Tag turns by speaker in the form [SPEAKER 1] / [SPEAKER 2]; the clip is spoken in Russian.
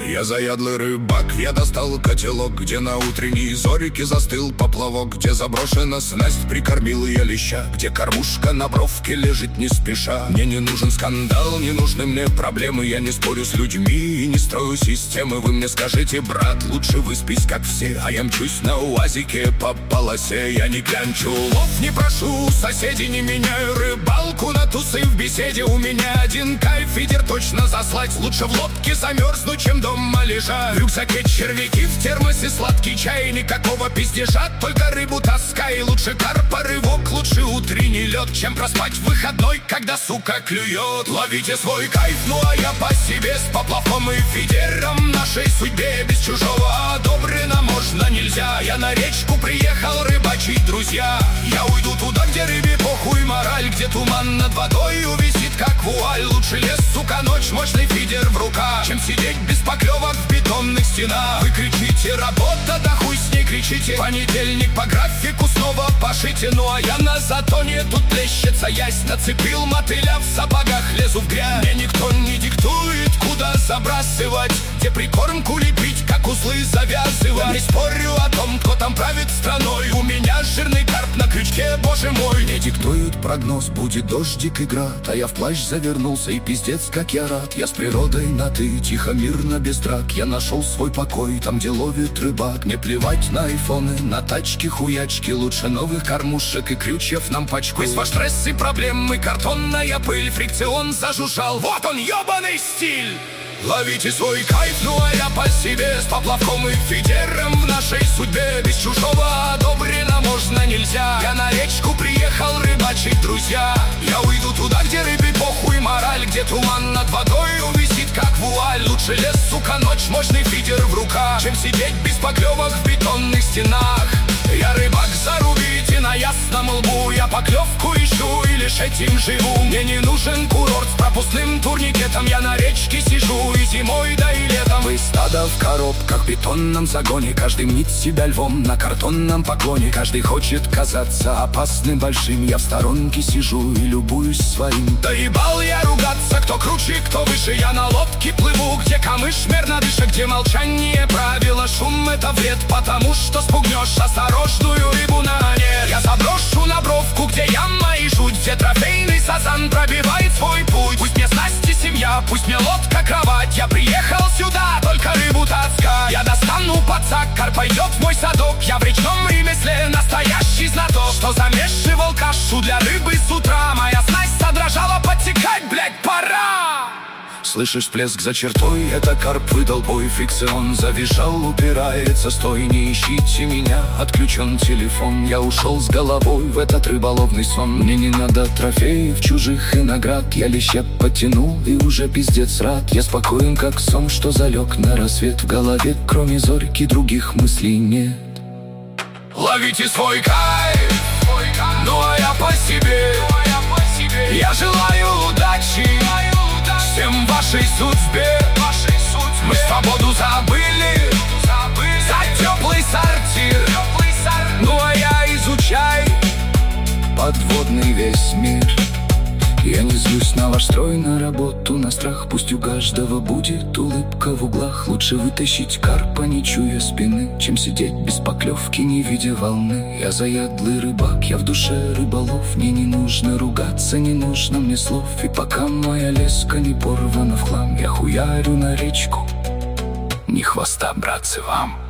[SPEAKER 1] Я заядлый рыбак, я достал котелок, где на утренней зорике застыл поплавок, где заброшена снасть, прикормил я леща, где кормушка на бровке лежит не спеша. Мне не нужен скандал, не нужны мне проблемы, я не спорю с людьми и не строю системы. Вы мне скажите, брат, лучше выспись как все, а я мчусь на уазике по полосе. Я не клянчу, лов не прошу, соседи не меняю рыбалку на тусы в беседе. У меня один кайф, фидер точно заслать, лучше в лодке замерзнуть, чем дома лежать. В рюкзаке червяки, в термосе сладкий чай, никакого пиздежа, только рыбу таскай. Лучше карпа рывок, лучше утренний лед, чем проспать выходной, когда сука клюет. Ловите свой кайф, ну а я по себе, с поплавком и фидером, нашей судьбе без чужого одобрено можно нельзя. Я на речку приехал рыбачить, друзья. Я уйду туда, где рыбе похуй мораль, где туман над водой увисит как вуаль. Лучше лес, сука, ночь, мощный фидер в руках, чем сидеть без поклевок в бетонных стенах. Вы кричите, работа, да хуй с ней кричите, понедельник по графику снова пошите. Ну а я на затоне, тут плещется ясь, нацепил мотыля в сапогах, лезу в грязь. Мне никто не диктует, куда забрасывать, где прикормку лепить, как узлы завязывать. Я не спорю о том, кто там правит страной, у меня жирный карп на крючке, боже мой. Мне диктуют прогноз, будет дождик и град, а я в плащ завернулся и пиздец как я рад. Я с природой на ты, тихо, мирно, без драк. Я нашел свой покой там, где ловит рыбак. Мне плевать на айфоны, на тачки, хуячки, лучше новых кормушек и крючев нам пачку. Весь ваш стресс и проблемы, картонная пыль, фрикцион зажужжал, вот он, ёбаный стиль. Ловите свой кайф, ну а я по себе, с поплавком и фидером, в нашей судьбе без чужого одобрено можно нельзя. Я на речку приехал рыбачить, друзья. Я уйду туда, где рыбе похуй мораль, где туман над водой увисит как вуаль. Лучше лес, сука, ночь, мощный фидер в руках, чем сидеть без поклевок в бетонных стенах. Я рыбак, зарубите на ясном лбу, я поклевку ищу и лишь этим живу. Мне не нужен курорт с пропускным турникетом, я на речке сижу и зимой, да и летом. Вы стадо в коробках, в бетонном загоне, каждый мнит себя львом на картонном поклоне. Каждый хочет казаться опасным, большим, я в сторонке сижу и любуюсь своим. Доебал я ругаться, кто круче, кто выше, я на лодке плыву, где камыш мерно дышит, где молчание правило, шум это вред, потому что спугнешь осторожную рыбу на нет. Я заброшу на бровку, где яма и жуть, где трофейный сазан пробивает свой путь. Пусть мне снасти семья, пусть мне лодка кровать, я приехал сюда только рыбу таскать. Я достану пацак, карп пойдет в мой садок, я в речном ремесле настоящий знаток, что замешивал кашу для рыбы с утра. Моя снасть задрожала, подтекать, блять, пора. Слышишь плеск за чертой, это карп выдал бой, фрикцион завизжал, упирается, стой, не ищите меня, отключен телефон. Я ушел с головой в этот рыболовный сон. Мне не надо трофеев, чужих и наград, я леща потянул и уже пиздец рад. Я спокоен как сон, что залег на рассвет, в голове кроме зорьки других мыслей нет. Ловите свой кайф, ну а я по себе, я желаю удачи всем вашей судьбе. Мы свободу забыли за теплый сортир, ну а я изучай подводный весь мир. Я не злюсь на ваш строй, на работу, на страх, пусть у каждого будет улыбка в углах. Лучше вытащить карпа, не чуя спины, чем сидеть без поклевки, не видя волны. Я заядлый рыбак, я в душе рыболов, мне не нужно ругаться, не нужно мне слов. И пока моя леска не порвана в хлам, я хуярю на речку, ни хвоста, братцы, вам.